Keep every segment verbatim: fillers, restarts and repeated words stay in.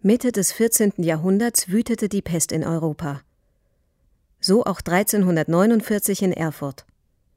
Mitte des vierzehnten Jahrhunderts wütete die Pest in Europa. So auch dreizehnhundertneunundvierzig in Erfurt.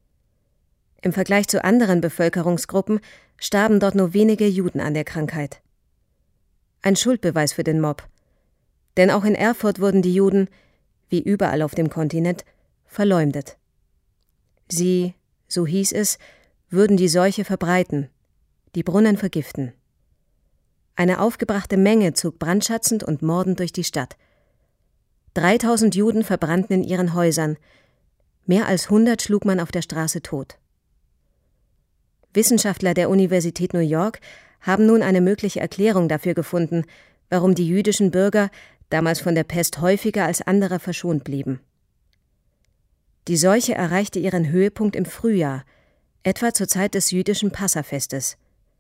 Im Vergleich zu anderen Bevölkerungsgruppen starben dort nur wenige Juden an der Krankheit. Ein Schuldbeweis für den Mob. Denn auch in Erfurt wurden die Juden, wie überall auf dem Kontinent, verleumdet. Sie, so hieß es, würden die Seuche verbreiten, die Brunnen vergiften. Eine aufgebrachte Menge zog brandschatzend und mordend durch die Stadt. Dreitausend Juden verbrannten in ihren Häusern, mehr als hundert schlug man auf der Straße tot. Wissenschaftler der Universität New York haben nun eine mögliche Erklärung dafür gefunden, warum die jüdischen Bürger damals von der Pest häufiger als andere verschont blieben. Die Seuche erreichte ihren Höhepunkt im Frühjahr, etwa zur Zeit des jüdischen Passafestes.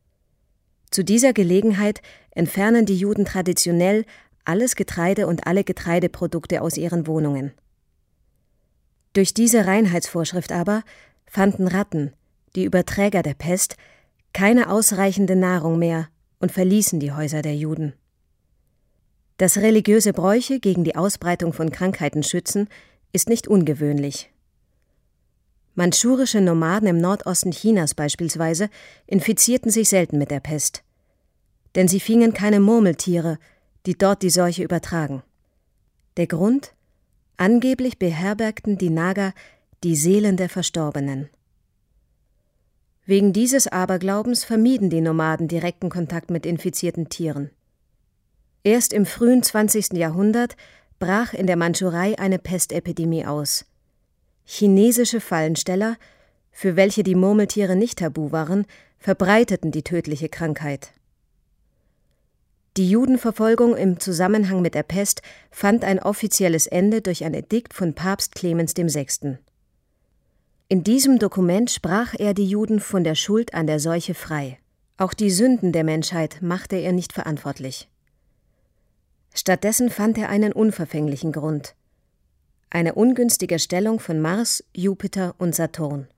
Zu dieser Gelegenheit entfernen die Juden traditionell alles Getreide und alle Getreideprodukte aus ihren Wohnungen. Durch diese Reinheitsvorschrift aber fanden Ratten, die Überträger der Pest, keine ausreichende Nahrung mehr und verließen die Häuser der Juden. Dass religiöse Bräuche gegen die Ausbreitung von Krankheiten schützen, ist nicht ungewöhnlich. Mandschurische Nomaden im Nordosten Chinas beispielsweise infizierten sich selten mit der Pest. Denn sie fingen keine Murmeltiere, die dort die Seuche übertragen. Der Grund? Angeblich beherbergten die Naga die Seelen der Verstorbenen. Wegen dieses Aberglaubens vermieden die Nomaden direkten Kontakt mit infizierten Tieren. Erst im frühen zwanzigsten Jahrhundert brach in der Mandschurei eine Pestepidemie aus. Chinesische Fallensteller, für welche die Murmeltiere nicht tabu waren, verbreiteten die tödliche Krankheit. Die Judenverfolgung im Zusammenhang mit der Pest fand ein offizielles Ende durch ein Edikt von Papst Clemens der Sechste. In diesem Dokument sprach er die Juden von der Schuld an der Seuche frei. Auch die Sünden der Menschheit machte er nicht verantwortlich. Stattdessen fand er einen unverfänglichen Grund: eine ungünstige Stellung von Mars, Jupiter und Saturn.